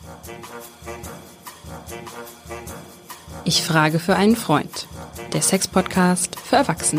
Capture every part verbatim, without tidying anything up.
Ich frage für einen Freund. Der Sex-Podcast für Erwachsene.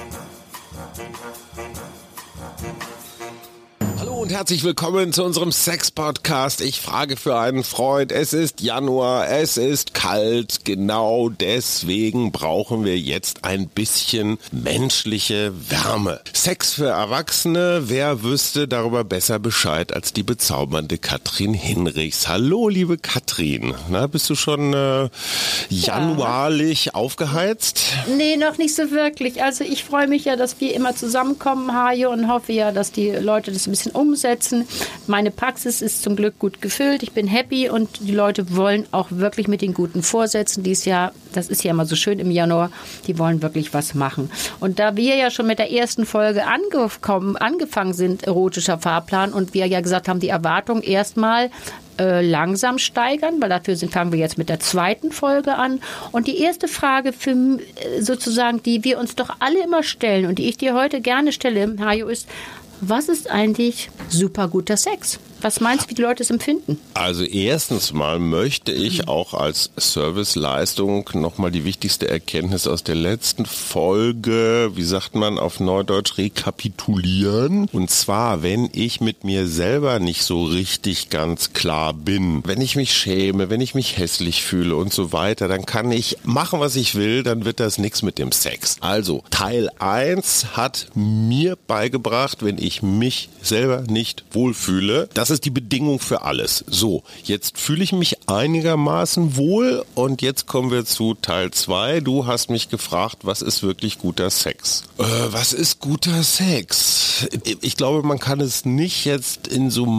Und herzlich willkommen zu unserem Sex-Podcast. Ich frage für einen Freund. Es ist Januar, es ist kalt. Genau deswegen brauchen wir jetzt ein bisschen menschliche Wärme. Sex für Erwachsene, wer wüsste darüber besser Bescheid als die bezaubernde Katrin Hinrichs. Hallo, liebe Katrin. Na, bist du schon äh, januarlich ja. aufgeheizt? Nee, noch nicht so wirklich. Also ich freue mich ja, dass wir immer zusammenkommen, Hajo, und hoffe ja, dass die Leute das ein bisschen umsetzen. Meine Praxis ist zum Glück gut gefüllt. Ich bin happy und die Leute wollen auch wirklich mit den guten Vorsätzen dieses Jahr, das ist ja immer so schön im Januar, die wollen wirklich was machen. Und da wir ja schon mit der ersten Folge angekommen, angefangen sind, erotischer Fahrplan, und wir ja gesagt haben, die Erwartung erstmal äh, langsam steigern, weil dafür sind, fangen wir jetzt mit der zweiten Folge an. Und die erste Frage für äh, sozusagen, die wir uns doch alle immer stellen und die ich dir heute gerne stelle, Hajo, ist: Was ist eigentlich super guter Sex? Was meinst du, wie die Leute es empfinden? Also erstens mal möchte ich auch als Serviceleistung nochmal die wichtigste Erkenntnis aus der letzten Folge, wie sagt man auf Neudeutsch, rekapitulieren. Und zwar, wenn ich mit mir selber nicht so richtig ganz klar bin, wenn ich mich schäme, wenn ich mich hässlich fühle und so weiter, dann kann ich machen, was ich will, dann wird das nichts mit dem Sex. Also Teil eins hat mir beigebracht, wenn ich mich selber nicht wohlfühle, das ist die Bedingung für alles. So, jetzt fühle ich mich einigermaßen wohl und jetzt kommen wir zu Teil zwei. Du hast mich gefragt, was ist wirklich guter Sex? Äh, was ist guter Sex? Ich glaube, man kann es nicht jetzt in so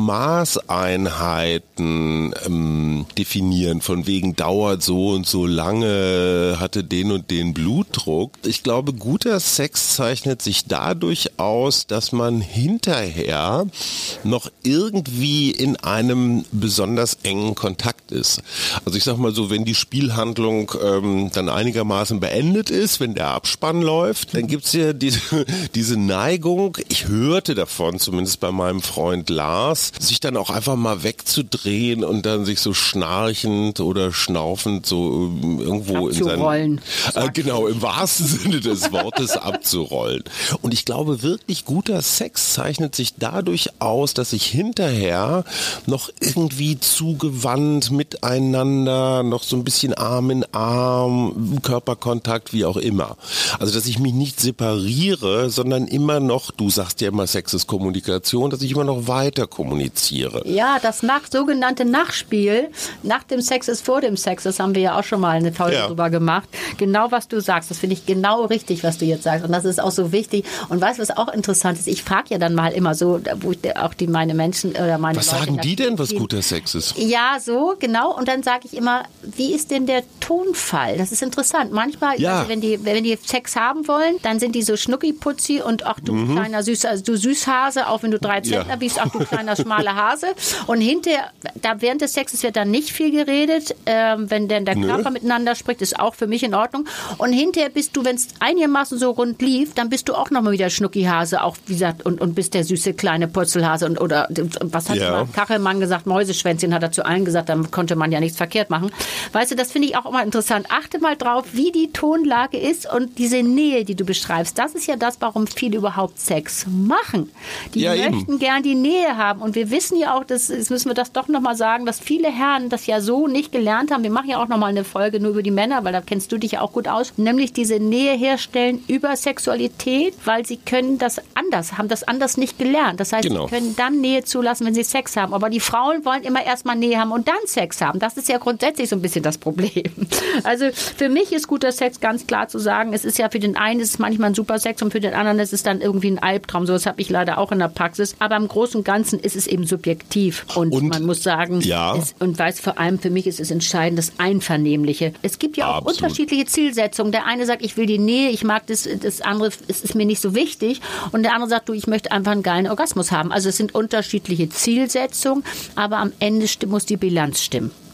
Maßeinheiten ähm, definieren, von wegen dauert so und so lange, hatte den und den Blutdruck. Ich glaube, guter Sex zeichnet sich dadurch aus, dass man hinterher noch irgendwie in einem besonders engen Kontakt ist. Also ich sag mal so, wenn die Spielhandlung ähm, dann einigermaßen beendet ist, wenn der Abspann läuft, dann gibt's ja diese, diese Neigung, ich hörte davon, zumindest bei meinem Freund Lars, sich dann auch einfach mal wegzudrehen und dann sich so schnarchend oder schnaufend so irgendwo in seinen... Äh, genau, im wahrsten Sinne des Wortes abzurollen. Und ich glaube wirklich, guter Sex zeichnet sich dadurch aus, dass ich hinterher noch irgendwie zugewandt miteinander, noch so ein bisschen Arm in Arm, Körperkontakt, wie auch immer. Also, dass ich mich nicht separiere, sondern immer noch, du sagst ja immer, Sex ist Kommunikation, dass ich immer noch weiter kommuniziere. Ja, das nach, sogenannte Nachspiel, nach dem Sex ist vor dem Sex, das haben wir ja auch schon mal eine Folge ja. drüber gemacht. Genau, was du sagst, das finde ich genau richtig, was du jetzt sagst. Und das ist auch so wichtig. Und weißt du, was auch interessant ist? Ich frage ja dann mal immer so, wo ich auch die meine Menschen oder meine Was Leute sagen die denn, was guter Sex ist? Ja, so, genau. Und dann sage ich immer, wie ist denn der Tonfall? Das ist interessant. Manchmal, ja. also wenn die wenn die Sex haben wollen, dann sind die so schnucki-putzi und ach du mhm. kleiner Süß, also du Süßhase, auch wenn du drei Zentner ja. wiegst, ach du kleiner schmaler Hase. Und hinterher, da während des Sexes wird dann nicht viel geredet. Ähm, wenn denn der Nö. Körper miteinander spricht, ist auch für mich in Ordnung. Und hinterher bist du, wenn es einigermaßen so rund lief, dann bist du auch nochmal wieder Schnucki-Hase, auch wie gesagt, und, und bist der süße kleine Purzelhase und oder was hat ja. Kachelmann gesagt, Mäuseschwänzchen hat er zu allen gesagt, dann konnte man ja nichts verkehrt machen. Weißt du, das finde ich auch immer interessant. Achte mal drauf, wie die Tonlage ist und diese Nähe, die du beschreibst. Das ist ja das, warum viele überhaupt Sex machen. Die ja, möchten eben. gern die Nähe haben. Und wir wissen ja auch, das, jetzt müssen wir das doch nochmal sagen, dass viele Herren das ja so nicht gelernt haben. Wir machen ja auch nochmal eine Folge nur über die Männer, weil da kennst du dich ja auch gut aus. Nämlich diese Nähe herstellen über Sexualität, weil sie können das anders, haben das anders nicht gelernt. Das heißt, genau. sie können dann Nähe zulassen, wenn sie Sex haben. Aber die Frauen wollen immer erstmal Nähe haben und dann Sex haben. Das ist ja grundsätzlich so ein bisschen das Problem. Also für mich ist guter Sex ganz klar zu sagen, es ist ja für den einen ist es manchmal ein super Sex und für den anderen ist es dann irgendwie ein Albtraum. So, das habe ich leider auch in der Praxis. Aber im Großen und Ganzen ist es eben subjektiv. Und, und man muss sagen, ja. es, und weiß vor allem für mich ist es entscheidend, das Einvernehmliche. Es gibt ja auch Absolut. unterschiedliche Zielsetzungen. Der eine sagt, ich will die Nähe, ich mag das, das andere, es ist mir nicht so wichtig. Und der andere sagt, du, ich möchte einfach einen geilen Orgasmus haben. Also es sind unterschiedliche Zielsetzungen, aber am Ende muss die Bilanz stimmen.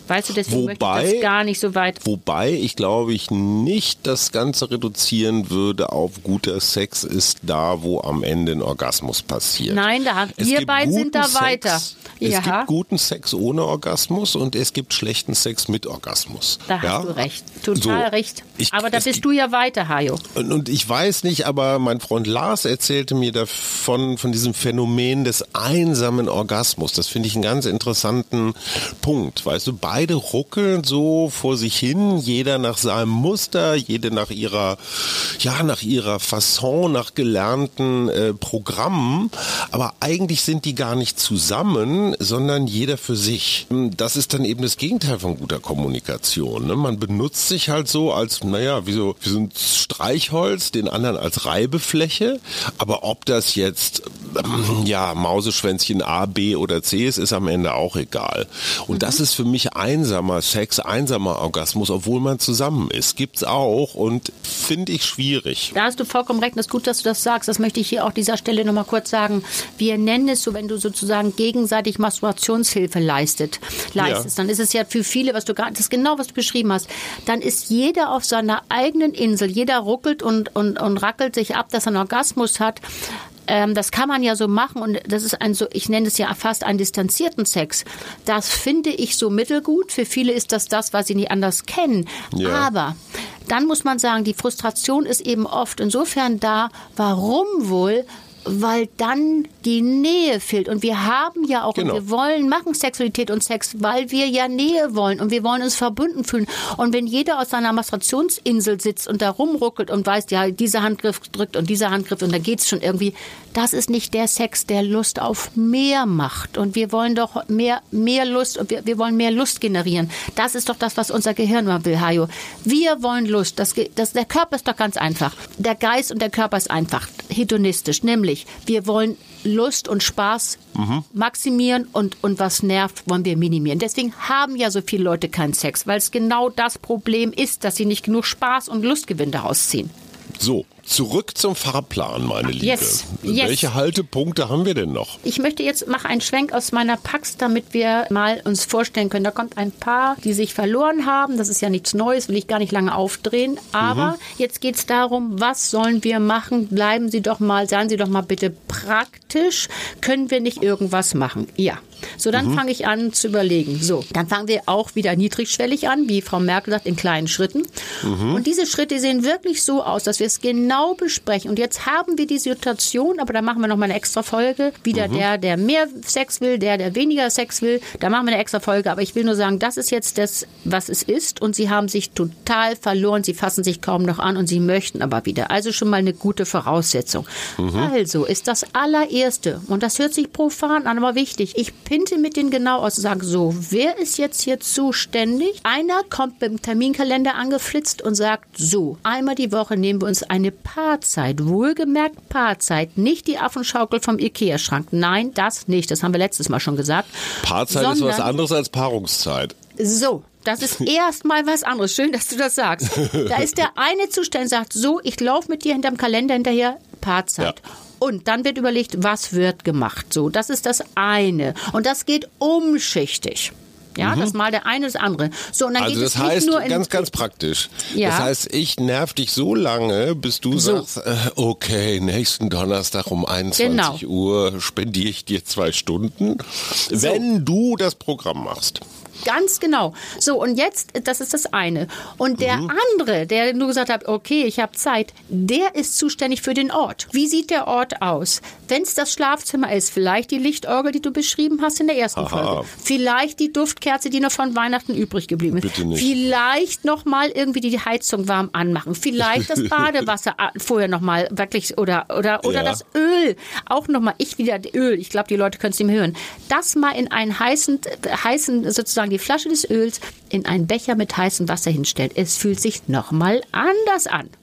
Weißt du, deswegen wobei, möchte ich das gar nicht so weit. Wobei ich glaube, ich nicht das Ganze reduzieren würde auf guter Sex ist da, wo am Ende ein Orgasmus passiert. Nein, da, wir beiden sind da Sex, weiter. Es ja. gibt guten Sex ohne Orgasmus und es gibt schlechten Sex mit Orgasmus. Da ja? hast du recht, total so, recht. ich, aber da bist du ja weiter, Hajo. Und, und ich weiß nicht, aber mein Freund Lars erzählte mir davon, von diesem Phänomen des einsamen Orgasmus. Das finde ich einen ganz interessanten Punkt. Weißt du, beide ruckeln so vor sich hin, jeder nach seinem Muster, jede nach ihrer, ja, nach ihrer Fasson, nach gelernten äh, Programmen. Aber eigentlich sind die gar nicht zusammen, sondern jeder für sich. Das ist dann eben das Gegenteil von guter Kommunikation. Ne? Man benutzt sich halt so als, naja, wie so, wie so ein Streichholz, den anderen als Reibefläche. Aber ob das jetzt, ähm, ja, Mauseschwänzchen A, B oder C ist, ist am Ende auch egal. Und mhm. das ist für mich einsamer Sex, einsamer Orgasmus, obwohl man zusammen ist. Gibt's auch und finde ich schwierig. Da hast du vollkommen recht. Das ist gut, dass du das sagst. Das möchte ich hier auch dieser Stelle nochmal kurz sagen. Wir nennen es so, wenn du sozusagen gegenseitig Masturbationshilfe leistet, leistest, ja. Dann ist es ja für viele, was du gerade, das ist genau, was du beschrieben hast, dann ist jeder auf seiner eigenen Insel, jeder ruckelt und, und, und rackelt sich ab, dass er einen Orgasmus hat. Ähm, das kann man ja so machen und das ist ein so, ich nenne es ja fast einen distanzierten Sex. Das finde ich so mittelgut. Für viele ist das das, was sie nicht anders kennen. Ja. Aber dann muss man sagen, die Frustration ist eben oft insofern da, warum wohl? Weil dann die Nähe fehlt. Und wir haben ja auch, genau. und wir wollen, machen Sexualität und Sex, weil wir ja Nähe wollen und wir wollen uns verbunden fühlen. Und wenn jeder aus seiner Masturbationsinsel sitzt und da rumruckelt und weiß, ja, dieser Handgriff drückt und dieser Handgriff und da geht's schon irgendwie, das ist nicht der Sex, der Lust auf mehr macht. Und wir wollen doch mehr, mehr Lust und wir, wir wollen mehr Lust generieren. Das ist doch das, was unser Gehirn mal will, Hajo. Wir wollen Lust. Das, das, der Körper ist doch ganz einfach. Der Geist und der Körper ist einfach hedonistisch, nämlich wir wollen Lust und Spaß mhm. maximieren und, und was nervt, wollen wir minimieren. Deswegen haben ja so viele Leute keinen Sex, weil es genau das Problem ist, dass sie nicht genug Spaß und Lustgewinn daraus ziehen. So, zurück zum Fahrplan, meine Liebe. Yes, yes. Welche Haltepunkte haben wir denn noch? Ich möchte jetzt mache einen Schwenk aus meiner Pax, damit wir mal uns vorstellen können. Da kommt ein Paar, die sich verloren haben. Das ist ja nichts Neues, will ich gar nicht lange aufdrehen. Aber mhm. jetzt geht es darum, was sollen wir machen? Bleiben Sie doch mal, seien Sie doch mal bitte praktisch. Können wir nicht irgendwas machen? Ja. So, dann mhm. fange ich an zu überlegen. So, dann fangen wir auch wieder niedrigschwellig an, wie Frau Merkel sagt, in kleinen Schritten. Mhm. Und diese Schritte sehen wirklich so aus, dass wir es genau besprechen. Und jetzt haben wir die Situation, aber da machen wir noch mal eine extra Folge. Wieder mhm. der, der mehr Sex will, der, der weniger Sex will. Da machen wir eine extra Folge. Aber ich will nur sagen, das ist jetzt das, was es ist. Und Sie haben sich total verloren. Sie fassen sich kaum noch an und Sie möchten aber wieder. Also schon mal eine gute Voraussetzung. Mhm. Also ist das allererste, und das hört sich profan an, aber wichtig, ich pinte mit denen genau aus und sage so, wer ist jetzt hier zuständig? Einer kommt beim Terminkalender angeflitzt und sagt so, einmal die Woche nehmen wir uns eine Paarzeit, wohlgemerkt Paarzeit, nicht die Affenschaukel vom Ikea-Schrank. Nein, das nicht, das haben wir letztes Mal schon gesagt. Paarzeit Sondern, ist was anderes als Paarungszeit. So. Das ist erstmal was anderes. Schön, dass du das sagst. Da ist der eine zuständig, sagt so, ich laufe mit dir hinterm Kalender hinterher, Paarzeit. Ja. Und dann wird überlegt, was wird gemacht. So, das ist das eine. Und das geht umschichtig. Ja, mhm. das mal der eine, das andere. So, und dann also geht das es heißt, nicht nur in ganz, ganz praktisch. Ja. Das heißt, ich nerv dich so lange, bis du so. sagst, äh, okay, nächsten Donnerstag um einundzwanzig genau. Uhr spendiere ich dir zwei Stunden, so. wenn du das Programm machst. Ganz genau. So, und jetzt, das ist das eine. Und der mhm. andere, der nur gesagt hat, okay, ich habe Zeit, der ist zuständig für den Ort. Wie sieht der Ort aus? Wenn es das Schlafzimmer ist, vielleicht die Lichtorgel, die du beschrieben hast in der ersten Aha. Folge. Vielleicht die Duftkerze, die noch von Weihnachten übrig geblieben ist. Bitte nicht. Vielleicht noch mal irgendwie die Heizung warm anmachen. Vielleicht das Badewasser vorher noch mal wirklich, oder, oder, oder ja. das Öl. Auch noch mal, ich wieder Öl. Ich glaube, die Leute können es nicht mehr hören. Das mal in einen heißen, heißen sozusagen die Flasche des Öls in einen Becher mit heißem Wasser hinstellt. Es fühlt sich nochmal anders an.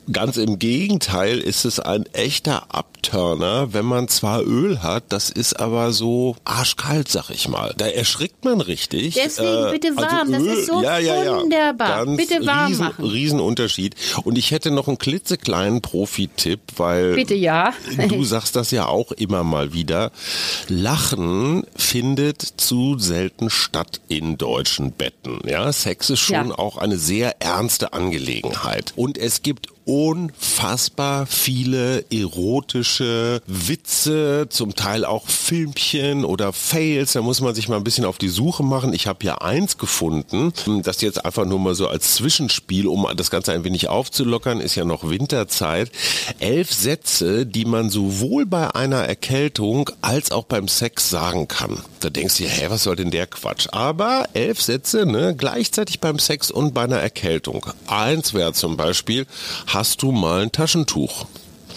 Ganz im Gegenteil ist es ein echter Abturner, wenn man zwar Öl hat, das ist aber so arschkalt, sag ich mal. Da erschrickt man richtig. Deswegen bitte warm, also Öl, das ist so ja, ja, ja. wunderbar. Ganz bitte warm riesen, machen. Riesenunterschied. Und ich hätte noch einen klitzekleinen Profi-Tipp, weil bitte, ja. du sagst das ja auch immer mal wieder. Lachen findet zu selten statt in deutschen Betten. Ja, Sex ist schon ja. auch eine sehr ernste Angelegenheit. Und es gibt unfassbar viele erotische Witze, zum Teil auch Filmchen oder Fails. Da muss man sich mal ein bisschen auf die Suche machen. Ich habe hier eins gefunden, das jetzt einfach nur mal so als Zwischenspiel, um das Ganze ein wenig aufzulockern, ist ja noch Winterzeit. Elf Sätze, die man sowohl bei einer Erkältung als auch beim Sex sagen kann. Da denkst du dir, hä, was soll denn der Quatsch? Aber elf Sätze, ne, gleichzeitig beim Sex und bei einer Erkältung. Eins wäre zum Beispiel: Hast du mal ein Taschentuch?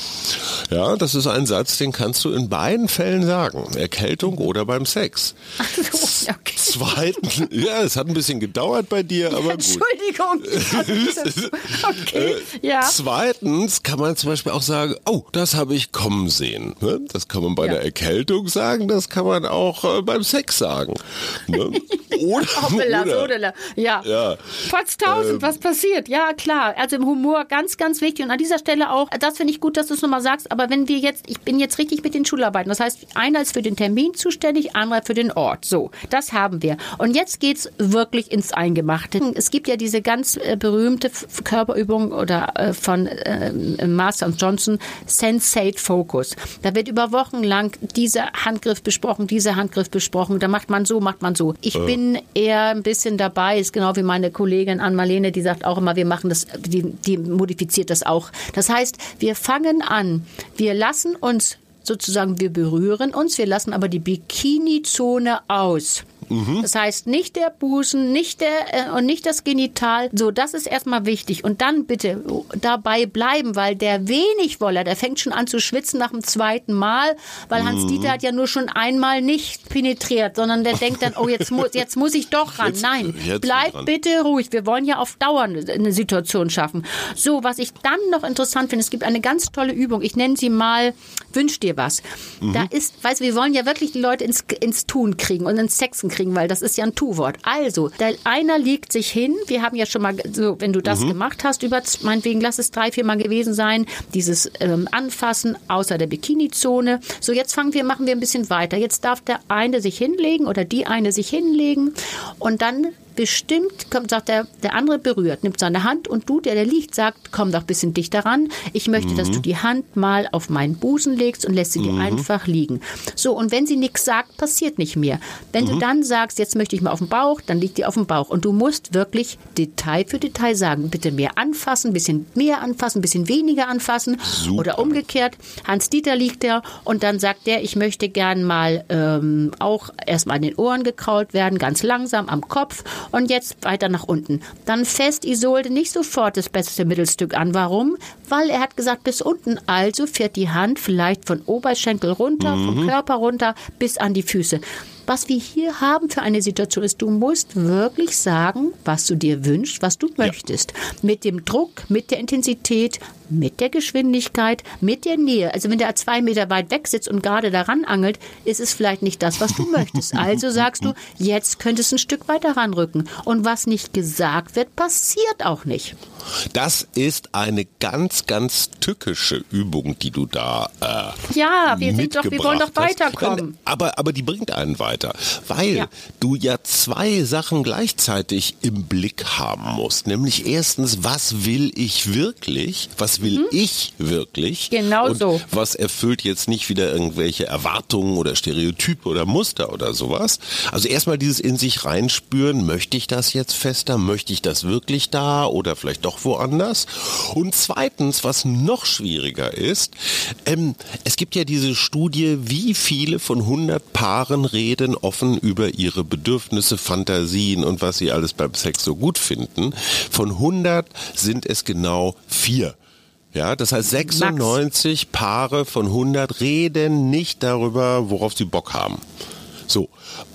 Ja, das ist ein Satz, den kannst du in beiden Fällen sagen. Erkältung oder beim Sex. Ach so, okay. Zweitens, ja, es hat ein bisschen gedauert bei dir, aber gut. Entschuldigung. Okay, ja. Zweitens kann man zum Beispiel auch sagen, oh, das habe ich kommen sehen. Das kann man bei ja. der Erkältung sagen, das kann man auch beim Sex sagen. Oder, Hoppala, oder, oder. Ja. ja. Potztausend, ähm, was passiert? Ja, klar. Also im Humor ganz, ganz wichtig. Und an dieser Stelle auch, das finde ich gut, dass du es nochmal sagst, aber wenn wir jetzt, ich bin jetzt richtig mit den Schularbeiten, das heißt, einer ist für den Termin zuständig, anderer für den Ort. So, das haben wir. Und jetzt geht's wirklich ins Eingemachte. Es gibt ja diese ganz äh, berühmte F- Körperübung oder äh, von äh, Master und Johnson, Sensate Focus. Da wird über Wochen lang dieser Handgriff besprochen, dieser Handgriff besprochen. Da macht man so, macht man so. Ich äh. bin eher ein bisschen dabei, ist genau wie meine Kollegin Ann-Marlene, die sagt auch immer, wir machen das, die, die modifiziert das auch. Das heißt, wir fangen an, wir lassen uns sozusagen, wir berühren uns, wir lassen aber die Bikini-Zone aus. Mhm. Das heißt, nicht der Busen, nicht der äh, und nicht das Genital. So, das ist erstmal wichtig. Und dann bitte dabei bleiben, weil der Wenigwoller, der fängt schon an zu schwitzen nach dem zweiten Mal, weil mhm. Hans-Dieter hat ja nur schon einmal nicht penetriert, sondern der denkt dann, oh, jetzt muss, jetzt muss ich doch ran. Jetzt, Nein, jetzt bleib dran. Bitte ruhig. Wir wollen ja auf Dauer eine Situation schaffen. So, was ich dann noch interessant finde, es gibt eine ganz tolle Übung. Ich nenne sie mal, wünsch dir was. Mhm. Da ist, weißt du, wir wollen ja wirklich die Leute ins, ins Tun kriegen und ins Sexen kriegen, weil das ist ja ein Tu-Wort. Also, der einer legt sich hin, wir haben ja schon mal, so, wenn du das mhm. gemacht hast, über, meinetwegen, lass es drei, vier Mal gewesen sein, dieses ähm, Anfassen außer der Bikini-Zone. So, jetzt fangen wir, machen wir ein bisschen weiter. Jetzt darf der eine sich hinlegen oder die eine sich hinlegen und dann bestimmt, kommt, sagt der, der andere berührt, nimmt seine Hand und du, der da liegt, sagt, komm doch ein bisschen dichter ran. Ich möchte, mhm. dass du die Hand mal auf meinen Busen legst und lässt sie mhm. dir einfach liegen. So, und wenn sie nichts sagt, passiert nicht mehr. Wenn mhm. du dann sagst, jetzt möchte ich mal auf den Bauch, dann liegt die auf dem Bauch. Und du musst wirklich Detail für Detail sagen. Bitte mehr anfassen, ein bisschen mehr anfassen, ein bisschen weniger anfassen. Super. Oder umgekehrt. Hans-Dieter liegt da und dann sagt der, ich möchte gern mal ähm, auch erstmal an den Ohren gekrault werden, ganz langsam am Kopf. Und jetzt weiter nach unten. Dann fest Isolde nicht sofort das beste Mittelstück an. Warum? Weil er hat gesagt, bis unten. Also fährt die Hand vielleicht von Oberschenkel runter, mhm. vom Körper runter bis an die Füße. Was wir hier haben für eine Situation ist, du musst wirklich sagen, was du dir wünschst, was du möchtest. Ja. Mit dem Druck, mit der Intensität, mit der Geschwindigkeit, mit der Nähe. Also wenn der zwei Meter weit weg sitzt und gerade daran angelt, ist es vielleicht nicht das, was du möchtest. Also sagst du, jetzt könntest du ein Stück weiter ranrücken. Und was nicht gesagt wird, passiert auch nicht. Das ist eine ganz, ganz tückische Übung, die du da äh, Ja, wir sind doch, wir wollen doch weiterkommen. Hast. Aber, aber die bringt einen weiter, weil ja. du ja zwei Sachen gleichzeitig im Blick haben musst. Nämlich erstens, was will ich wirklich? Was will mhm. ich wirklich? Genau und so. Was erfüllt jetzt nicht wieder irgendwelche Erwartungen oder Stereotype oder Muster oder sowas? Also erstmal dieses in sich reinspüren, möchte ich das jetzt fester? Möchte ich das wirklich da oder vielleicht doch woanders? Und zweitens, was noch schwieriger ist, ähm, es gibt ja diese Studie, wie viele von hundert Paaren reden offen über ihre Bedürfnisse, Fantasien und was sie alles beim Sex so gut finden. Von hundert sind es genau vier. Ja, das heißt sechsundneunzig Max. Paare von hundert reden nicht darüber, worauf sie Bock haben. So.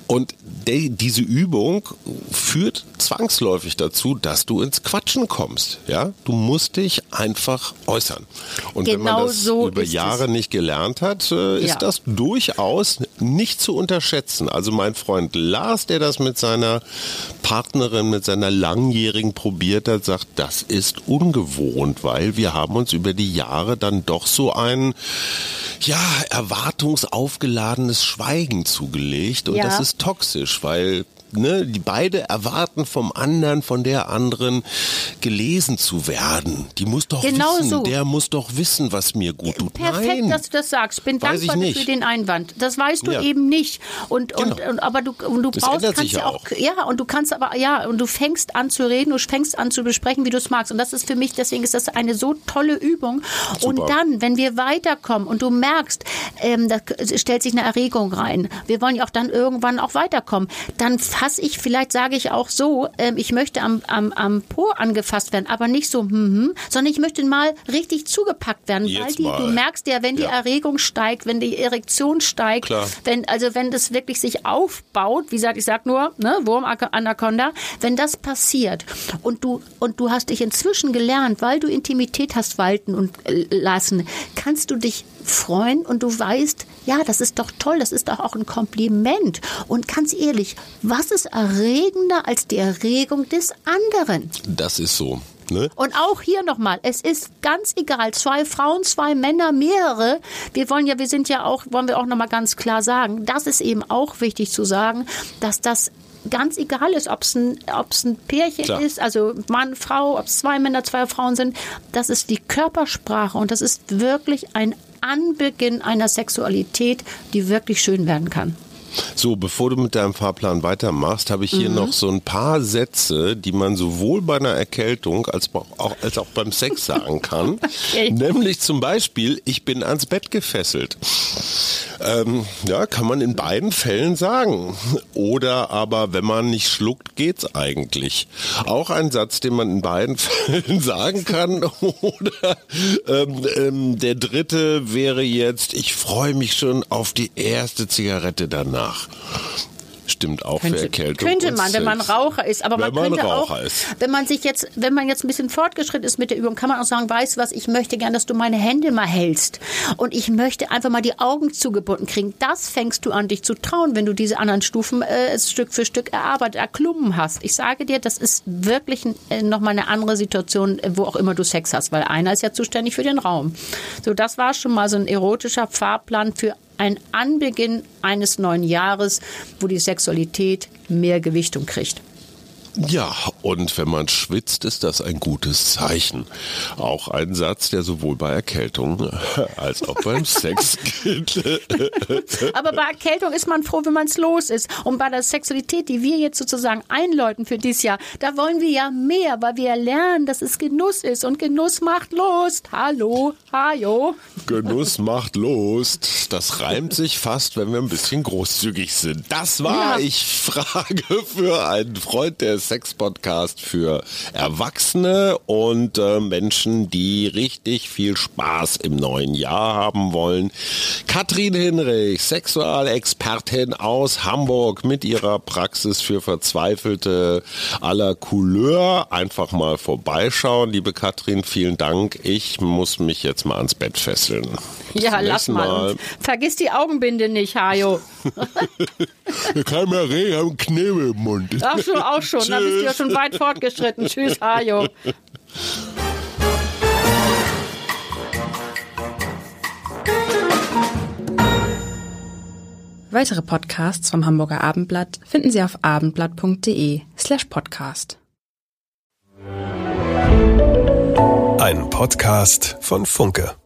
Und de, diese Übung führt zwangsläufig dazu, dass du ins Quatschen kommst. Ja, du musst dich einfach äußern. Und genau wenn man das so über Jahre es. nicht gelernt hat, äh, ist ja. das durchaus nicht zu unterschätzen. Also mein Freund Lars, der das mit seiner Partnerin, mit seiner Langjährigen probiert hat, sagt, das ist ungewohnt, weil wir haben uns über die Jahre dann doch so ein ja, erwartungsaufgeladenes Schweigen zugelegt und ja. das ist toxisch, weil ne, die beide erwarten vom anderen, von der anderen gelesen zu werden. Die muss doch genau wissen, so. der muss doch wissen, was mir gut tut. Perfekt, Nein, dass du das sagst. Ich bin dankbar für den Einwand. Das weißt du ja. eben nicht. Und, und, genau. und aber du, und du das brauchst, kannst ja auch. auch, ja, und du kannst aber, ja, und du fängst an zu reden, du fängst an zu besprechen, wie du es magst. Und das ist für mich, deswegen ist das eine so tolle Übung. Super. Und dann, wenn wir weiterkommen und du merkst, ähm, da stellt sich eine Erregung rein. Wir wollen ja auch dann irgendwann auch weiterkommen. Dann fasse ich, vielleicht sage ich auch so, ähm, ich möchte am, am, am Po angefasst werden, aber nicht so, hm, hm, sondern ich möchte mal richtig zugepackt werden, Jetzt weil die, mal. du merkst ja, wenn die ja. Erregung steigt, wenn die Erektion steigt, Klar. wenn, also wenn das wirklich sich aufbaut, wie gesagt, ich sag nur, ne, Wurm, Anaconda, wenn das passiert und du, und du hast dich inzwischen gelernt, weil du Intimität hast walten und äh, lassen, kannst du dich freuen und du weißt, ja, das ist doch toll, das ist doch auch ein Kompliment. Und ganz ehrlich, was ist erregender als die Erregung des anderen? Das ist so. Ne? Und auch hier nochmal, es ist ganz egal, zwei Frauen, zwei Männer, mehrere. Wir wollen ja, wir sind ja auch, wollen wir auch nochmal ganz klar sagen, das ist eben auch wichtig zu sagen, dass das ganz egal ist, ob es ein, ob's ein Pärchen Klar. ist, also Mann, Frau, ob es zwei Männer, zwei Frauen sind. Das ist die Körpersprache und das ist wirklich ein Anbeginn einer Sexualität, die wirklich schön werden kann. So, bevor du mit deinem Fahrplan weitermachst, habe ich hier mhm. noch so ein paar Sätze, die man sowohl bei einer Erkältung als auch, als auch beim Sex sagen kann. Okay. Nämlich zum Beispiel, ich bin ans Bett gefesselt. Ähm, ja, kann man in beiden Fällen sagen. Oder aber, wenn man nicht schluckt, geht's eigentlich. Auch ein Satz, den man in beiden Fällen sagen kann. Oder ähm, ähm, der dritte wäre jetzt, ich freue mich schon auf die erste Zigarette danach. Stimmt auch könnte, für Erkältung. Könnte man, Sex. wenn man Raucher ist. Aber wenn man könnte man Raucher auch, ist. wenn man sich jetzt, wenn man jetzt ein bisschen fortgeschritten ist mit der Übung, kann man auch sagen, weißt du was, ich möchte gern, dass du meine Hände mal hältst. Und ich möchte einfach mal die Augen zugebunden kriegen. Das fängst du an, dich zu trauen, wenn du diese anderen Stufen äh, Stück für Stück erarbeitet, erklommen hast. Ich sage dir, das ist wirklich äh, nochmal eine andere Situation, wo auch immer du Sex hast, weil einer ist ja zuständig für den Raum. So, das war schon mal so ein erotischer Fahrplan für ein Anbeginn eines neuen Jahres, wo die Sexualität mehr Gewichtung kriegt. Ja, und wenn man schwitzt, ist das ein gutes Zeichen. Auch ein Satz, der sowohl bei Erkältung als auch beim Sex gilt. Aber bei Erkältung ist man froh, wenn man es los ist. Und bei der Sexualität, die wir jetzt sozusagen einläuten für dieses Jahr, da wollen wir ja mehr, weil wir ja lernen, dass es Genuss ist. Und Genuss macht Lust. Hallo, hajo. Genuss macht Lust. Das reimt sich fast, wenn wir ein bisschen großzügig sind. Das war, ja. Ich frage für einen Freund der Sex-Podcast für Erwachsene und äh, Menschen, die richtig viel Spaß im neuen Jahr haben wollen. Katrin Hinrich, Sexualexpertin aus Hamburg mit ihrer Praxis für Verzweifelte aller Couleur. Einfach mal vorbeischauen. Liebe Katrin, vielen Dank. Ich muss mich jetzt mal ans Bett fesseln. Bis ja, lass mal. mal. Vergiss die Augenbinde nicht, Hajo. Ich kann mehr reden, haben Knebel im Mund. Ach schon, auch schon. Da bist du ja schon weit fortgeschritten. Tschüss, Hajo. Weitere Podcasts vom Hamburger Abendblatt finden Sie auf abendblatt.de slash podcast. Ein Podcast von Funke.